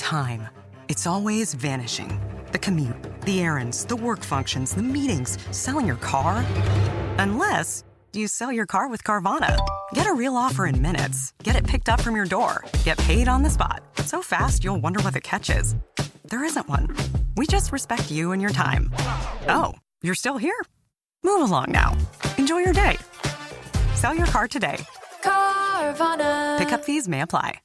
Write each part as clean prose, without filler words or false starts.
time. It's always vanishing. The commute, the errands, the work functions, the meetings, selling your car. Unless you sell your car with Carvana. Get a real offer in minutes. Get it picked up from your door. Get paid on the spot. So fast, you'll wonder what the catch is. There isn't one. We just respect you and your time. Oh, you're still here? Move along now. Enjoy your day. Sell your car today. Carvana. Pickup fees may apply.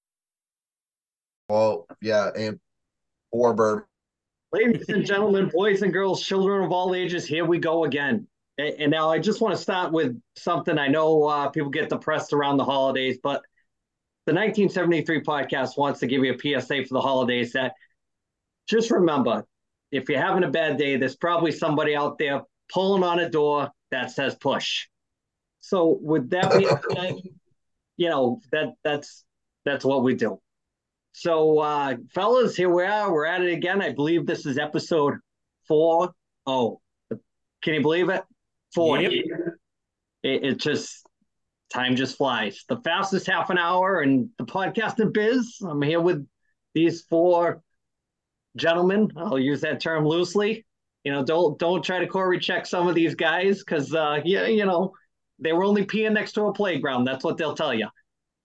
Well, yeah, and Orber. Ladies and gentlemen, boys and girls, children of all ages, here we go again. And now I just want to start with something. I know people get depressed around the holidays, but the 1973 podcast wants to give you a PSA for the holidays that just remember, if you're having a bad day, there's probably somebody out there pulling on a door that says push. So with that being said, you know, that's what we do. So, fellas, here we are. We're at it again. I believe this is episode 4. Oh, can you believe it? 4. Yep. It just, time just flies. The fastest half an hour in the podcasting biz. I'm here with these 4 gentlemen. I'll use that term loosely. You know, don't try to Corey check some of these guys because, you know, they were only peeing next to a playground. That's what they'll tell you.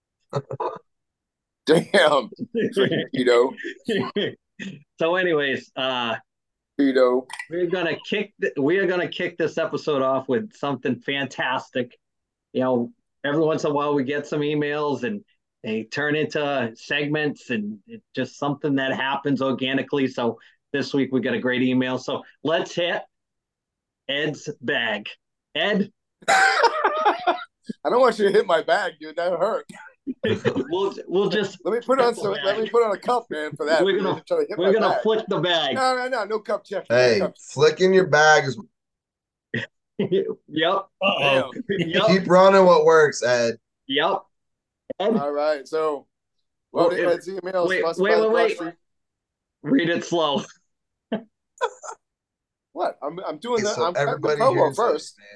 Damn, Pedo. So, anyways, Pedo. we are gonna kick this episode off with something fantastic. You know, every once in a while we get some emails and they turn into segments, and it's just something that happens organically. So this week we got a great email. So let's hit Ed's bag. Ed, I don't want you to hit my bag, dude. That hurt. we'll just Let me put on a cup, man, for that. we're gonna flick the bag. No cup check. Hey, No cup. flicking your bag is Yep. Uh-oh. Yep. keep running what works, Ed. Yep. Ed, All right, so Ed's email is sponsored by the Broad wait. Street. Read it slow. What? I'm doing that. So I'm cutting the everybody promo hears first. us, man.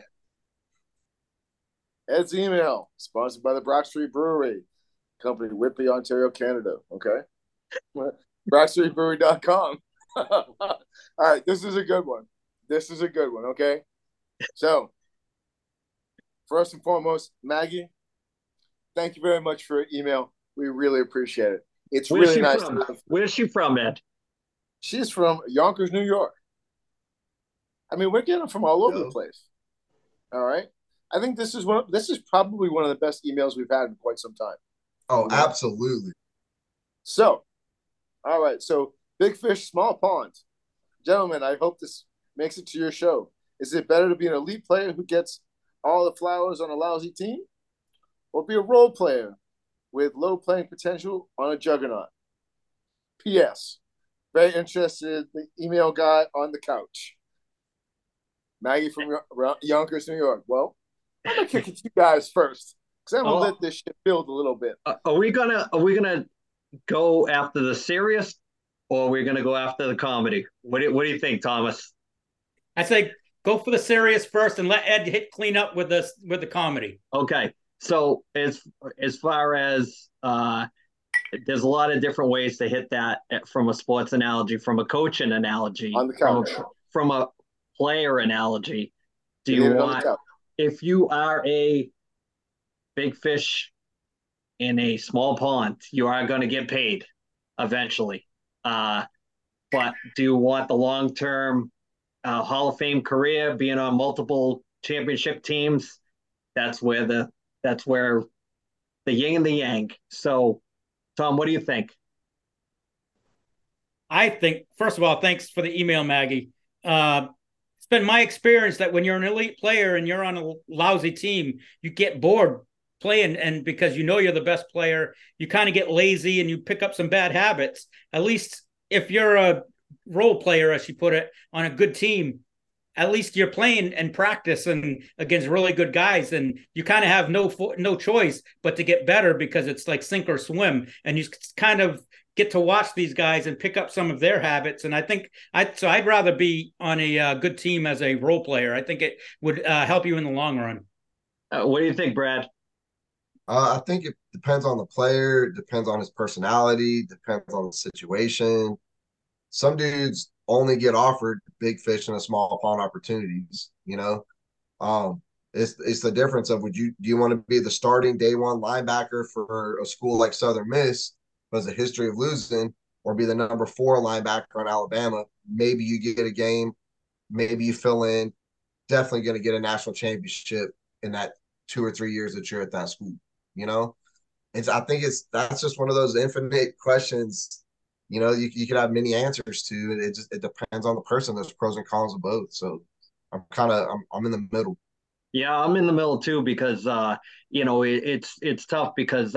Ed's email, sponsored by the Brock Street Brewery Company, Whitby, Ontario, Canada. Okay? BrockStreetBrewery.com. All right, this is a good one. Okay? So, first and foremost, Maggie, thank you very much for your email. We really appreciate it. It's Where's really she nice. from? Where's she from, Ed? She's from Yonkers, New York. I mean, we're getting them from all over the place. All right? I think this is probably one of the best emails we've had in quite some time. Oh, absolutely. So, all right. So, big fish, small pond. Gentlemen, I hope this makes it to your show. Is it better to be an elite player who gets all the flowers on a lousy team, or be a role player with low playing potential on a juggernaut? P.S. Very interested in the email guy on the couch. Maggie from Yonkers, New York. Well, I'm gonna kick it to you guys first because I'm gonna let this shit build a little bit. Are we gonna go after the serious, or are we gonna go after the comedy? What do you think, Thomas? I say go for the serious first and let Ed hit clean up with the comedy. Okay. So as far as there's a lot of different ways to hit that from a sports analogy, from a coaching analogy, On the couch. from a player analogy. Do you want, if you are a big fish in a small pond, you are going to get paid eventually. But do you want the long-term Hall of Fame career, being on multiple championship teams? That's where the yin and the yang. So, Tom, what do you think? I think, first of all, thanks for the email, Maggie. It's been my experience that when you're an elite player and you're on a lousy team, you get bored playing, and because you know you're the best player, you kind of get lazy and you pick up some bad habits. At least if you're a role player, as you put it, on a good team, at least you're playing and practice and against really good guys, and you kind of have no choice but to get better because it's like sink or swim, and you kind of get to watch these guys and pick up some of their habits. And I think I'd rather be on a good team as a role player. I think it would help you in the long run. What do you think, Brad? I think it depends on the player, depends on his personality, depends on the situation. Some dudes only get offered big fish in a small pond opportunities, you know. Um, it's the difference of do you want to be the starting day one linebacker for a school like Southern Miss who has a history of losing, or be the number 4 linebacker on Alabama? Maybe you get a game, maybe you fill in. Definitely going to get a national championship in that 2 or 3 years that you're at that school. You know, I think that's just one of those infinite questions. You know, you could have many answers to. It depends on the person. There's pros and cons of both. So I'm in the middle. Yeah, I'm in the middle too because it's tough because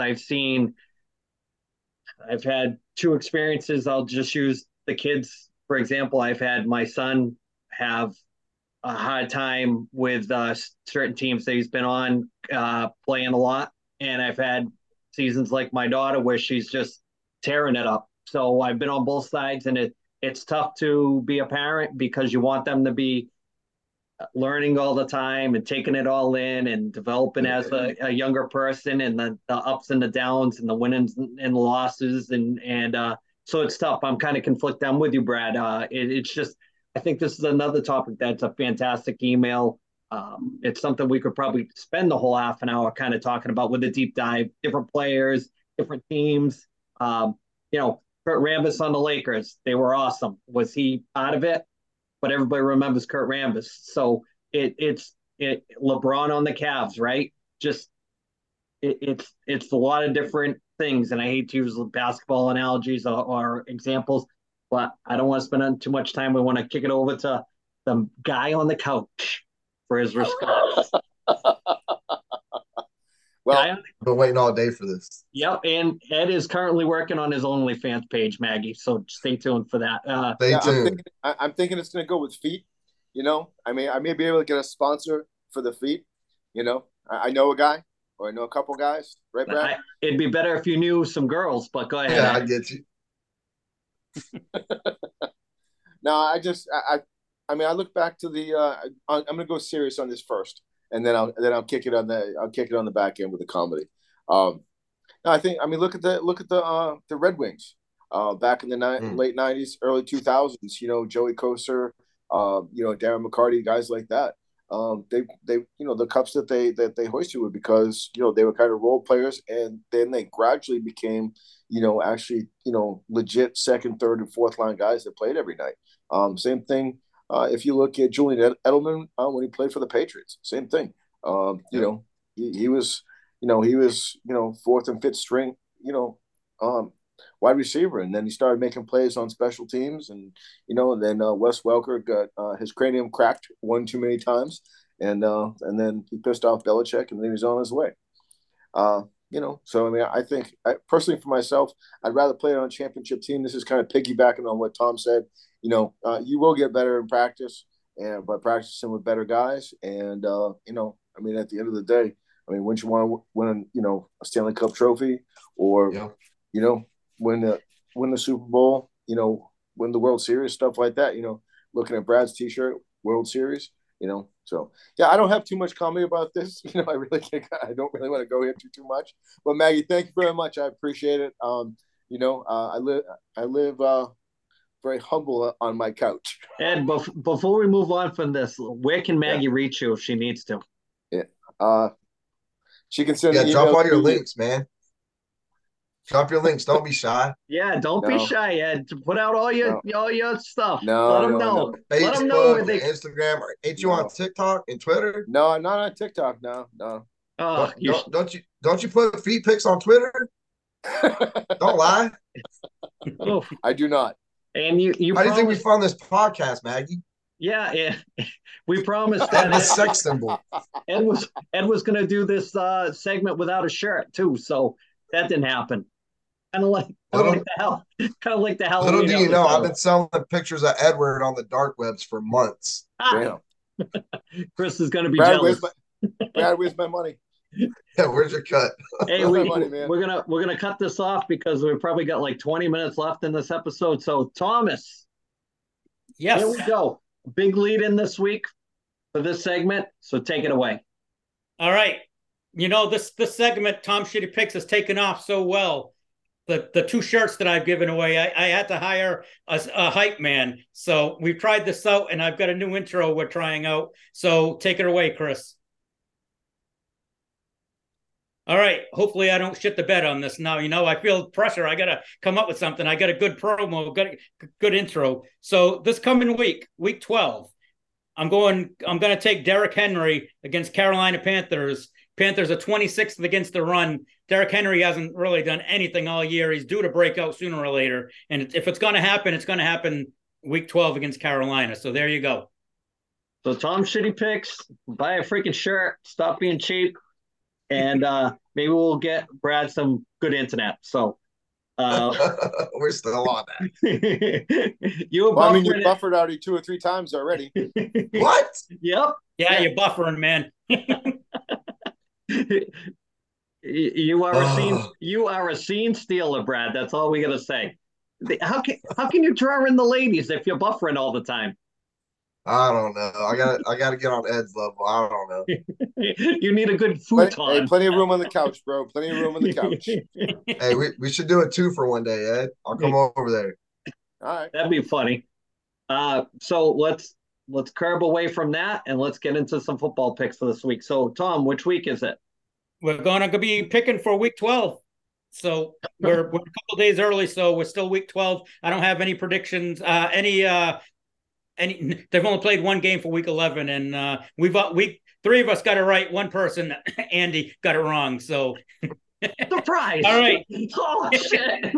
I've had two experiences. I'll just use the kids for example. I've had my son have a hard time with certain teams that he's been on playing a lot, and I've had seasons like my daughter where she's just tearing it up. So I've been on both sides, and it's tough to be a parent because you want them to be learning all the time and taking it all in and developing as a younger person, and the ups and the downs and the winnings and losses and so it's tough. I'm kind of conflicted. I'm with you, Brad. It's just I think this is another topic that's a fantastic email. It's something we could probably spend the whole half an hour kind of talking about with a deep dive, different players, different teams. Kurt Rambis on the Lakers, they were awesome. Was he out of it? But everybody remembers Kurt Rambis. So it's LeBron on the Cavs, right? Just it's a lot of different things, and I hate to use basketball analogies or examples, but I don't want to spend too much time. We want to kick it over to the guy on the couch for his response. Well, I've been waiting all day for this. Yep, and Ed is currently working on his OnlyFans page, Maggie. So stay tuned for that. Stay tuned. I'm thinking it's going to go with feet. I may be able to get a sponsor for the feet. I know a guy, or I know a couple guys, right, Brad? It'd be better if you knew some girls, but go ahead. Yeah, I get you. No, I look back to the. I'm going to go serious on this first, and then I'll kick it on the back end with the comedy. No, look at the Red Wings, back in the late '90s, early 2000s. Joey Kocur, Darren McCarty, guys like that. They the cups that they hoisted were because they were kind of role players, and then they gradually became actually legit second, third, and fourth line guys that played every night. Same thing. If you look at Julian Edelman when he played for the Patriots, same thing. He was fourth and fifth string wide receiver, and then he started making plays on special teams, and then Wes Welker got his cranium cracked one too many times, and then he pissed off Belichick, and then he was on his way. So I think personally for myself, I'd rather play on a championship team. This is kind of piggybacking on what Tom said. You will get better in practice, and by practicing with better guys, and at the end of the day, wouldn't you want to win a Stanley Cup trophy, or win the Super Bowl, win the World Series, stuff like that. Looking at Brad's T-shirt, World Series. So yeah, I don't have too much comment about this. I don't really want to go into too much. But Maggie, thank you very much. I appreciate it. I live very humble on my couch. Ed, before we move on from this, where can Maggie reach you if she needs to? Yeah, she can send. Drop all your links, man. Drop your links. Don't be shy. Yeah, don't be shy, Ed. Put out all your stuff. Let them know. Facebook, Let them know where they... Instagram, or ain't you on TikTok and Twitter? No, I'm not on TikTok. No. Don't you put feet pics on Twitter? Don't lie. I do not. And you. How do you think we found this podcast, Maggie? Yeah. We promised that a sex symbol. Ed was going to do this segment without a shirt too, so that didn't happen. Kind of like the Halloween. Little do you know, I've been selling pictures of Edward on the dark webs for months. Damn. Chris is going to be jealous. Brad, where's my money? Yeah, where's your cut? Hey, we're gonna cut this off because we've probably got like 20 minutes left in this episode. So Thomas, yes, here we go. Big lead in this week for this segment. So take it away. All right. This segment, Tom Shitty Picks, has taken off so well. The 2 shirts that I've given away, I had to hire a hype man. So we've tried this out, and I've got a new intro we're trying out. So take it away, Chris. All right. Hopefully I don't shit the bed on this now. I feel pressure. I got to come up with something. I got a good promo, got a good intro. So this coming week 12, I'm going to take Derrick Henry against Carolina Panthers. Panthers are 26th against the run. Derrick Henry hasn't really done anything all year. He's due to break out sooner or later. And if it's going to happen, it's going to happen week 12 against Carolina. So there you go. So Tom Shitty Picks, buy a freaking shirt, stop being cheap, and maybe we'll get Brad some good internet. So we're still on that. You buffered already 2 or 3 times already. What? Yep. Yeah, you're buffering, man. You are a scene stealer, Brad. That's all we gotta say. How can you draw in the ladies if you're buffering all the time? I don't know. I gotta get on Ed's level. I don't know. You need a good futon. Plenty of room on the couch, bro. Plenty of room on the couch. Hey, we should do it 2 for one day, Ed. I'll come over there. All right. That'd be funny. So let's curb away from that and let's get into some football picks for this week. So Tom, which week is it? We're going to be picking for week 12. So we're a couple days early, so we're still week 12. I don't have any predictions. They've only played 1 game for week 11, and we've 3 of us got it right. 1 person, Andy, got it wrong. So surprise! All right. Oh shit!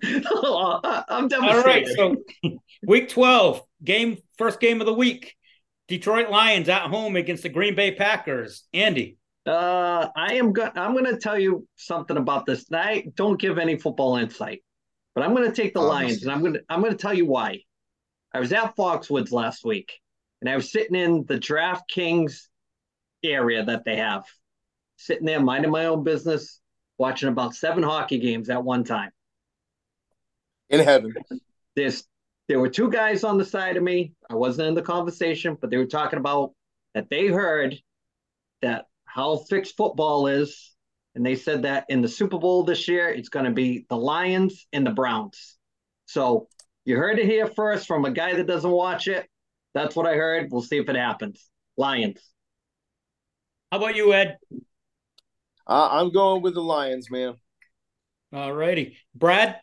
I'm devastated. All right. So week 12 first game of the week. Detroit Lions at home against the Green Bay Packers. Andy. I'm going to tell you something about this. I don't give any football insight, but I'm going to take the Lions, and I'm going to tell you why. I was at Foxwoods last week, and I was sitting in the DraftKings area that they have, sitting there minding my own business, watching about 7 hockey games at one time. In heaven. There were 2 guys on the side of me. I wasn't in the conversation, but they were talking about that they heard that how fixed football is, and they said that in the Super Bowl this year, it's going to be the Lions and the Browns. So you heard it here first from a guy that doesn't watch it. That's what I heard. We'll see if it happens. Lions. How about you, Ed? I'm going with the Lions, man. All righty. Brad?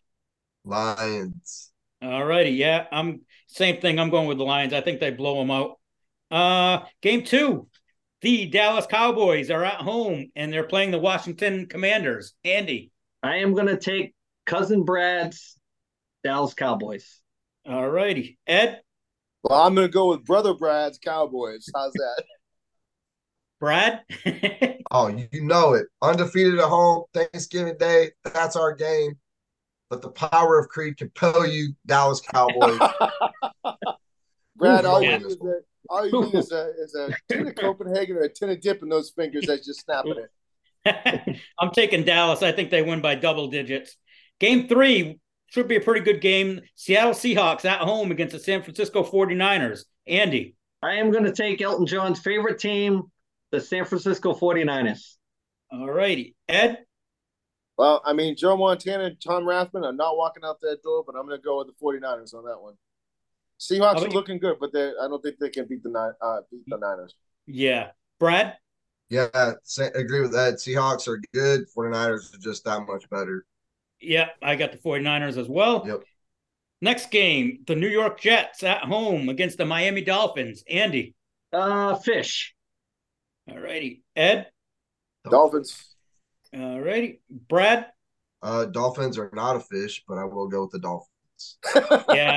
Lions. All righty. Yeah, same thing. I'm going with the Lions. I think they blow them out. Game 2. The Dallas Cowboys are at home, and they're playing the Washington Commanders. Andy. I am going to take Cousin Brad's Dallas Cowboys. All righty. Ed? Well, I'm going to go with Brother Brad's Cowboys. How's that? Brad? Oh, you know it. Undefeated at home, Thanksgiving Day. That's our game. But the power of Creed compel you, Dallas Cowboys. Brad, all you need is a tin of Copenhagen or a tin of dip in those fingers that's just snapping it. I'm taking Dallas. I think they win by double digits. Game 3 should be a pretty good game. Seattle Seahawks at home against the San Francisco 49ers. Andy. I am going to take Elton John's favorite team, the San Francisco 49ers. All righty. Ed? Well, I mean, Joe Montana and Tom Rathman are not walking out that door, but I'm going to go with the 49ers on that one. Seahawks are looking good, but I don't think they can beat the Niners. Yeah. Brad? Yeah, agree with that. Seahawks are good. 49ers are just that much better. Yeah, I got the 49ers as well. Yep. Next game, the New York Jets at home against the Miami Dolphins. Andy? Fish. All righty. Ed? Dolphins. All righty. Brad? Dolphins are not a fish, but I will go with the Dolphins. Yeah.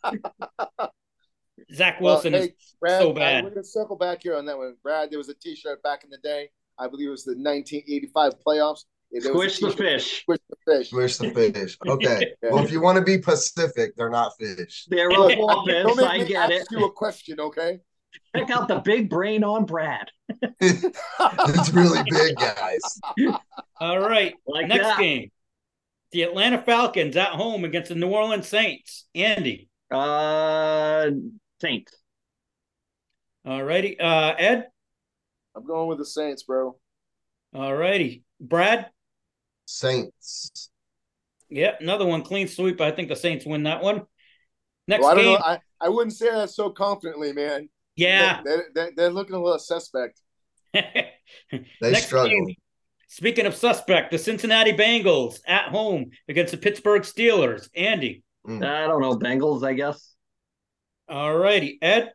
Zach Wilson is Brad, so bad. We're going to circle back here on that one. Brad, there was a T-shirt back in the day. I believe it was the 1985 playoffs. Squish the fish. Squish the fish. Squish the fish. Okay. Yeah. Well, if you want to be Pacific, they're not fish. They're a Don't porpoise. make I me get ask it. you a question, okay? Check out the big brain on Brad. It's really big, guys. All right. Like Next that. game. The Atlanta Falcons at home against the New Orleans Saints. Andy. Saints. All righty. Ed? I'm going with the Saints, bro. All righty. Brad? Saints. Yeah, another one. Clean sweep. I think the Saints win that one. Next Well, I don't game. know. I wouldn't say that so confidently, man. Yeah. They're looking a little suspect. They Next struggle. game. Speaking of suspect, the Cincinnati Bengals at home against the Pittsburgh Steelers. Andy? I don't know. Bengals, I guess. All righty. Ed?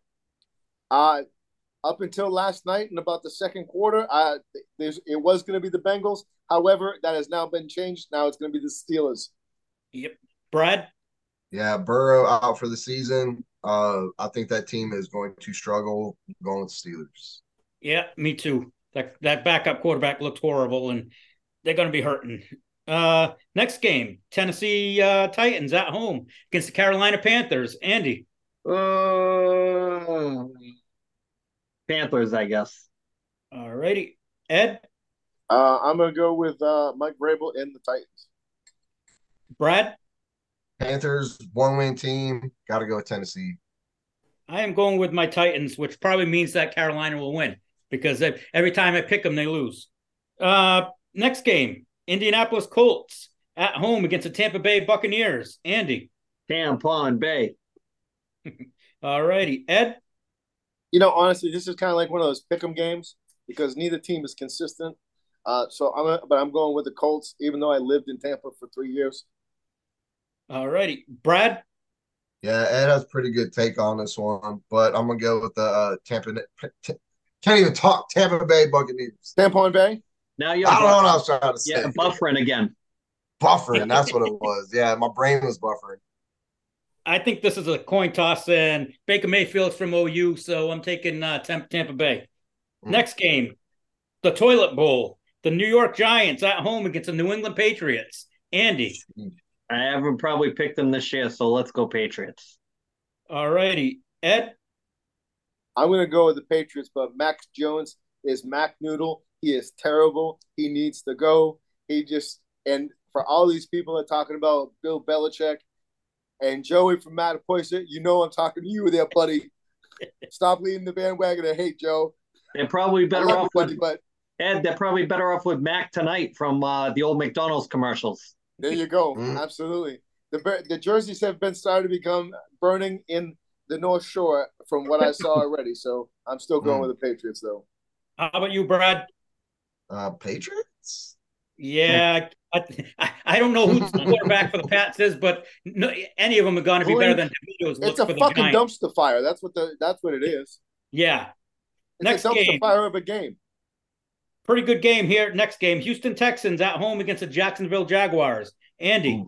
Up until last night and about the second quarter, it was going to be the Bengals. However, that has now been changed. Now it's going to be the Steelers. Yep. Brad? Yeah, Burrow out for the season. I think that team is going to struggle going with Steelers. Yeah, me too. That backup quarterback looks horrible, and they're going to be hurting. Next game, Tennessee Titans at home against the Carolina Panthers. Andy? Panthers, I guess. All righty. Ed? I'm going to go with Mike Vrabel and the Titans. Brad? Panthers, 1-win team. Got to go with Tennessee. I am going with my Titans, which probably means that Carolina will win because every time I pick them, they lose. Next game, Indianapolis Colts at home against the Tampa Bay Buccaneers. Andy? Tampon Bay. All righty. Ed? Honestly, this is kind of like one of those pick'em games because neither team is consistent. But I'm going with the Colts, even though I lived in Tampa for 3 years. All righty. Brad? Yeah, Ed has a pretty good take on this one, but I'm going to go with the can't even talk, Tampa Bay Buccaneers. Tampon Bay? Now you're I don't know what I was trying to say. Yeah, buffering again. Buffering, that's what it was. Yeah, my brain was buffering. I think this is a coin toss, and Baker Mayfield's from OU, so I'm taking Tampa Bay. Next game, the Toilet Bowl. The New York Giants at home against the New England Patriots. Andy? I haven't probably picked them this year, so let's go Patriots. All righty. Ed? I'm going to go with the Patriots, but Mac Jones is Mac Noodle. He is terrible. He needs to go. And for all these people that are talking about Bill Belichick and Joey from Mattapoisett, I'm talking to you there, buddy. Stop leading the bandwagon of hate, Joe. They're probably better off with but Ed. They're probably better off with Mac tonight from the old McDonald's commercials. There you go. Absolutely. The jerseys have been starting to become burning in the North Shore from what I saw already. So I'm still going with the Patriots, though. How about you, Brad? Patriots? Yeah, I don't know who the quarterback for the Pats is, but any of them are going to be better than DeVito's. It's a fucking dumpster fire. That's what it is. Yeah. It's a dumpster fire of a game. Pretty good game here. Next game, Houston Texans at home against the Jacksonville Jaguars. Andy?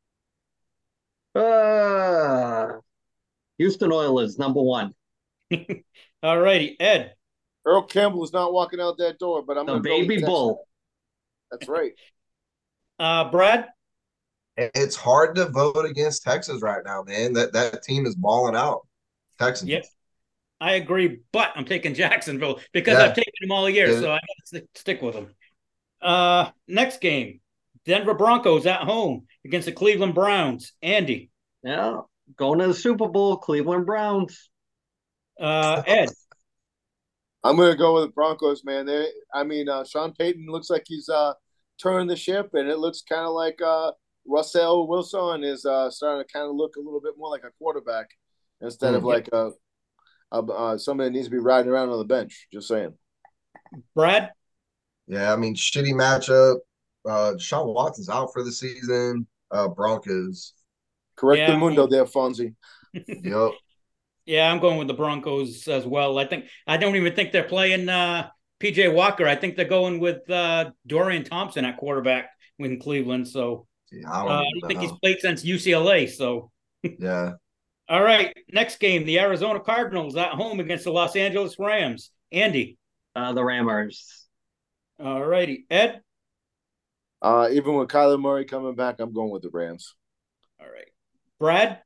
Houston Oilers, number one. All righty. Ed? Earl Campbell is not walking out that door, but I'm the baby bull. That's right. Brad? It's hard to vote against Texas right now, man. That team is balling out. Texans. Yep. I agree, but I'm taking Jacksonville because I've taken them all year, so I got to stick with them. Next game, Denver Broncos at home against the Cleveland Browns. Andy? Yeah, going to the Super Bowl, Cleveland Browns. Ed? I'm going to go with the Broncos, man. Sean Payton looks like he's turning the ship, and it looks kind of like Russell Wilson is starting to kind of look a little bit more like a quarterback instead of like somebody that needs to be riding around on the bench. Just saying. Brad? Yeah, shitty matchup. Deshaun Watson's out for the season. Broncos. Correct the mundo there, Fonzie. Yep. Yeah, I'm going with the Broncos as well. I don't even think they're playing PJ Walker. I think they're going with Dorian Thompson at quarterback in Cleveland. So I don't think he's played since UCLA. So yeah. All right, next game, the Arizona Cardinals at home against the Los Angeles Rams. Andy? The Rammers. All righty. Ed? Even with Kyler Murray coming back, I'm going with the Rams. All right. Brad?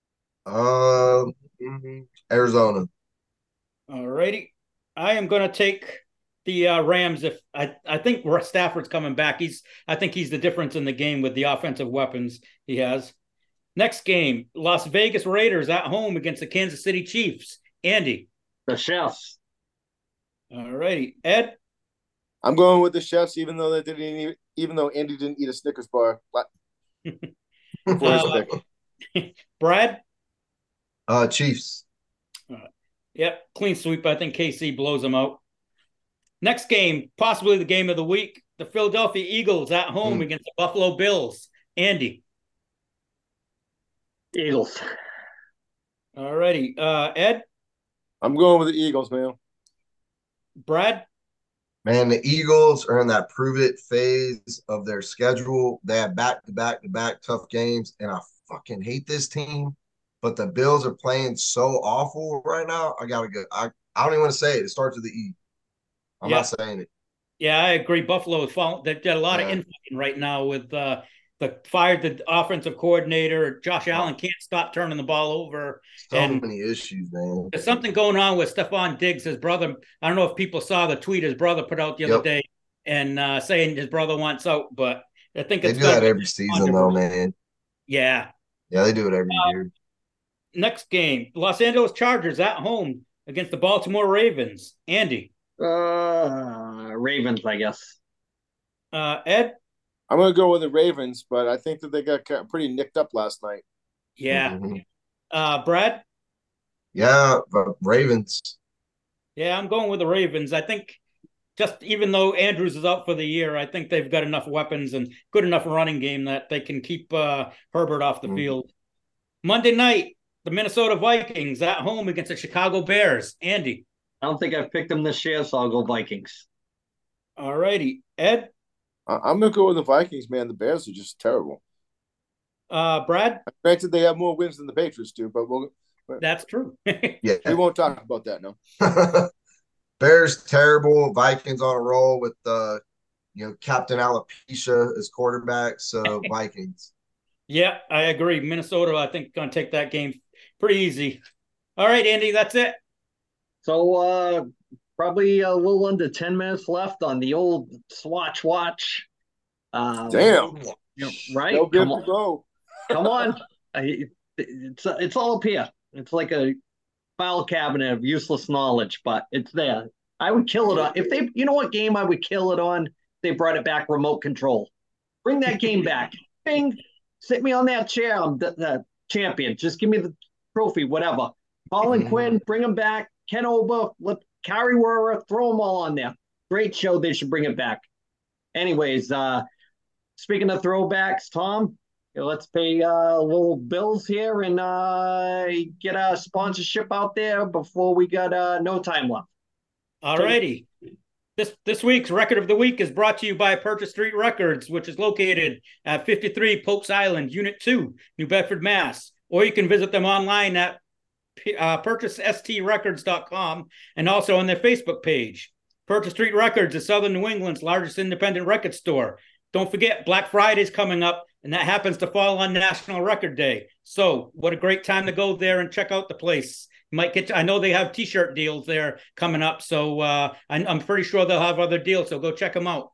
Arizona. All righty. I am going to take the Rams. If I think Stafford's coming back. I think he's the difference in the game with the offensive weapons he has. Next game, Las Vegas Raiders at home against the Kansas City Chiefs. Andy? The Chefs. All righty. Ed? I'm going with the Chefs, even though Andy didn't eat a Snickers bar before his pick. Brad? Chiefs. Yep, clean sweep. I think KC blows them out. Next game, possibly the game of the week, the Philadelphia Eagles at home against the Buffalo Bills. Andy? Eagles. All righty. Ed? I'm going with the Eagles, man. Brad? Man, the Eagles are in that prove-it phase of their schedule. They have back-to-back-to-back tough games, and I fucking hate this team. But the Bills are playing so awful right now. I gotta go. I don't even want to say it. It starts with the E. I'm not saying it. Yeah, I agree. Buffalo is falling. They've got a lot of infighting right now with the fired the offensive coordinator. Josh Allen can't stop turning the ball over. So many issues, man. There's something going on with Stephon Diggs, his brother. I don't know if people saw the tweet his brother put out the other day and saying his brother wants out, but I think they do that every season, though, man. Yeah. Yeah, they do it every year. Next game, Los Angeles Chargers at home against the Baltimore Ravens. Andy? Ravens, I guess. Ed? I'm going to go with the Ravens, but I think that they got pretty nicked up last night. Yeah. Brad? Yeah, but Ravens. Yeah, I'm going with the Ravens. I think just even though Andrews is out for the year, I think they've got enough weapons and good enough running game that they can keep Herbert off the field. Monday night, the Minnesota Vikings at home against the Chicago Bears. Andy? I don't think I've picked them this year, so I'll go Vikings. All righty. Ed? I'm going to go with the Vikings, man. The Bears are just terrible. Brad? Granted, they have more wins than the Patriots do, but that's true. Yeah, we won't talk about that now. Bears terrible. Vikings on a roll with Captain Alopecia as quarterback. So Vikings. Yeah, I agree. Minnesota, I think, going to take that game pretty easy. All right, Andy, that's it. So probably a little under 10 minutes left on the old Swatch Watch. Damn. Right? No good to go. Come on. It's all up here. It's like a file cabinet of useless knowledge, but it's there. I would kill it on. If they, you know what game I would kill it on? They brought it back, remote control. Bring that game back. Bing. Sit me on that chair. I'm the champion. Just give me the trophy, whatever. Colin Quinn, bring him back. Ken Ober, Kari Werner, throw them all on there. Great show. They should bring it back. Anyways, speaking of throwbacks, Tom, let's pay little bills here and get a sponsorship out there before we got no time left. All righty. This week's Record of the Week is brought to you by Purchase Street Records, which is located at 53 Popes Island, Unit 2, New Bedford, Mass. Or you can visit them online at purchasestreetrecords.com and also on their Facebook page. Purchase Street Records is Southern New England's largest independent record store. Don't forget, Black Friday is coming up, and that happens to fall on National Record Day. So what a great time to go there and check out the place. You might get I know they have T-shirt deals there coming up, so I'm pretty sure they'll have other deals, so go check them out.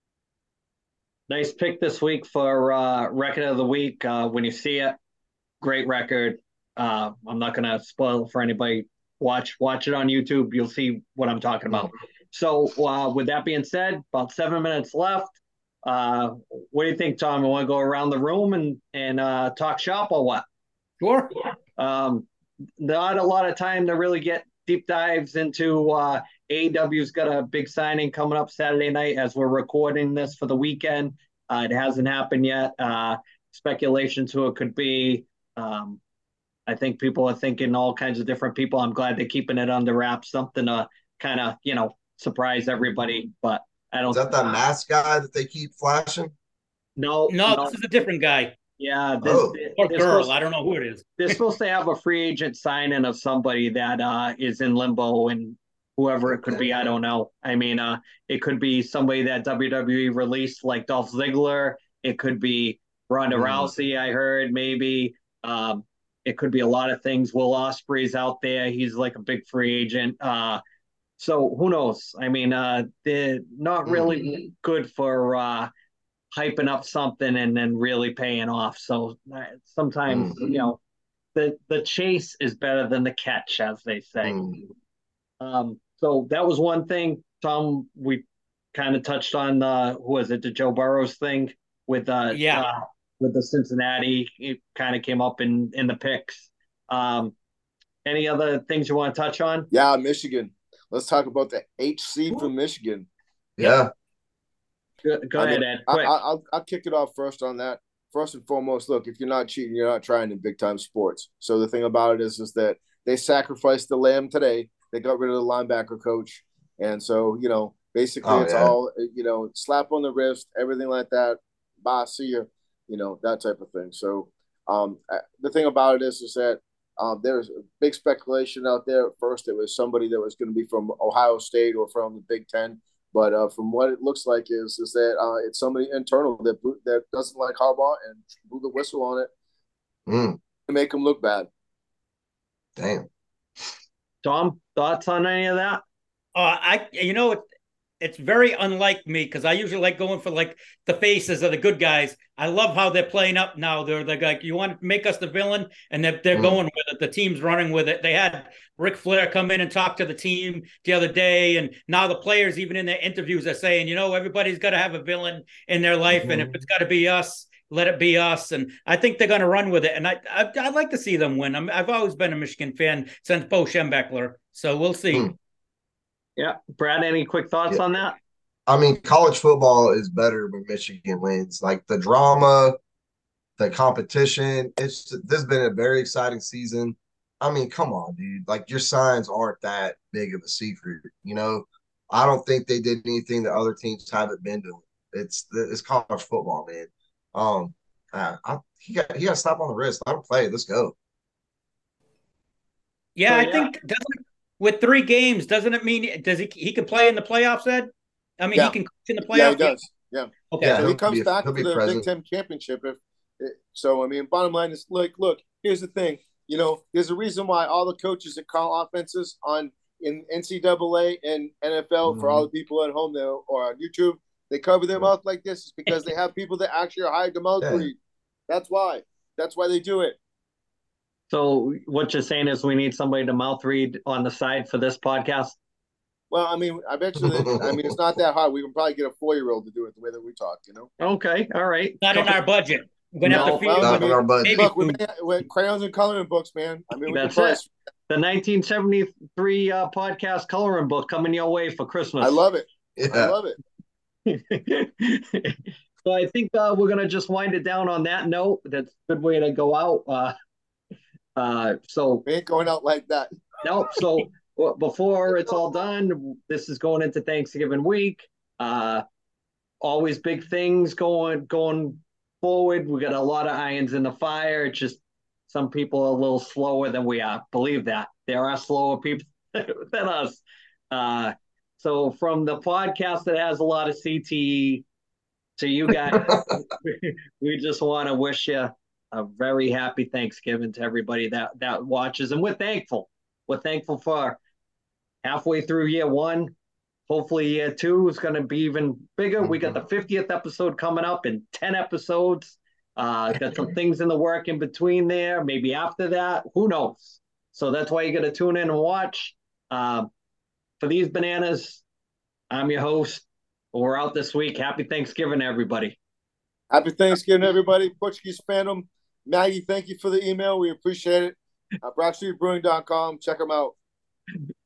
Nice pick this week for Record of the Week. When you see it, great record. I'm not going to spoil it for anybody. Watch it on YouTube. You'll see what I'm talking about. So with that being said, about 7 minutes left. What do you think, Tom? We want to go around the room and talk shop or what? Sure. Not a lot of time to really get deep dives into AEW's got a big signing coming up Saturday night as we're recording this for the weekend. It hasn't happened yet. Speculations who it could be. I think people are thinking all kinds of different people. I'm glad they're keeping it under wraps, something to kind of, surprise everybody. But I don't. Is that mask guy that they keep flashing? No, this is a different guy. Yeah, or girl. I don't know who it is. They're supposed to have a free agent signing of somebody that is in limbo, and whoever it could be, I don't know. I mean, it could be somebody that WWE released, like Dolph Ziggler. It could be Ronda Rousey. I heard maybe. It could be a lot of things. Will Ospreay's out there. He's like a big free agent. So who knows? I mean, they're not really good for hyping up something and then really paying off. So sometimes, the chase is better than the catch, as they say. So that was one thing, Tom. We kind of touched on the Joe Burrows thing with with the Cincinnati. It kind of came up in the picks. Any other things you want to touch on? Yeah, Michigan. Let's talk about the HC from Michigan. Yeah. Go ahead, Ed. Quick. I'll kick it off first on that. First and foremost, look, if you're not cheating, you're not trying in big time sports. So the thing about it is that they sacrificed the lamb today. They got rid of the linebacker coach. And so, basically all, slap on the wrist, everything like that. Bye, see you, that type of thing. So the thing about it is that there's big speculation out there. At first, it was somebody that was going to be from Ohio State or from the Big Ten. But from what it looks like is that it's somebody internal that doesn't like Harbaugh and blew the whistle on it to make him look bad. Damn. Tom, thoughts on any of that? It's very unlike me because I usually like going for like the faces of the good guys. I love how they're playing up now. They're like, you want to make us the villain, and they're going with it. The team's running with it. They had Ric Flair come in and talk to the team the other day, and now the players, even in their interviews, are saying, everybody's got to have a villain in their life, and if it's got to be us, let it be us. And I think they're going to run with it. And I'd like to see them win. I've always been a Michigan fan since Bo Schembechler, so we'll see. Yeah. Brad, any quick thoughts on that? I mean, college football is better when Michigan wins. Like the drama, the competition, this has been a very exciting season. I mean, come on, dude. Like your signs aren't that big of a secret, I don't think they did anything that other teams haven't been doing. It's college football, man. He got to stop on the wrist. Let him play. Let's go. Yeah, I think with 3 games, doesn't it mean he can play in the playoffs, Ed? I mean, he can coach in the playoffs. Yeah, he does. Yeah. Okay. Yeah, so he comes back for the Big Ten championship. Bottom line is, look, here's the thing. There's a reason why all the coaches that call offenses in NCAA and NFL for all the people at home there or on YouTube, they cover their mouth like this is because they have people that actually are hired to mouth read. That's why. That's why they do it. So what you're saying is we need somebody to mouth read on the side for this podcast? Well, I mean, I bet you it's not that hard. We can probably get a 4-year-old to do it the way that we talk, Okay, all right. Not in our budget. We're going to have to feel not in our budget. Look, with crayons and coloring books, man. I mean, that's it. The 1973 podcast coloring book coming your way for Christmas. I love it. Yeah. I love it. So I think we're going to just wind it down on that note. That's a good way to go out. So we ain't going out like that. Nope. So before it's all done, this is going into Thanksgiving week. Always big things going forward. We got a lot of irons in the fire. It's just some people are a little slower than we are. Believe that. There are slower people than us. So from the podcast that has a lot of CTE to you guys, we just want to wish you a very happy Thanksgiving to everybody that watches. And we're thankful. We're thankful for halfway through year 1. Hopefully year 2 is going to be even bigger. We got the 50th episode coming up in 10 episodes. Got some things in the work in between there. Maybe after that, who knows? So that's why you got to tune in and watch. For these bananas, I'm your host. We're out this week. Happy Thanksgiving, everybody. Happy Thanksgiving, everybody. Portuguese Fandom. Maggie, thank you for the email. We appreciate it. BroadStreetBrewing.com. Check them out.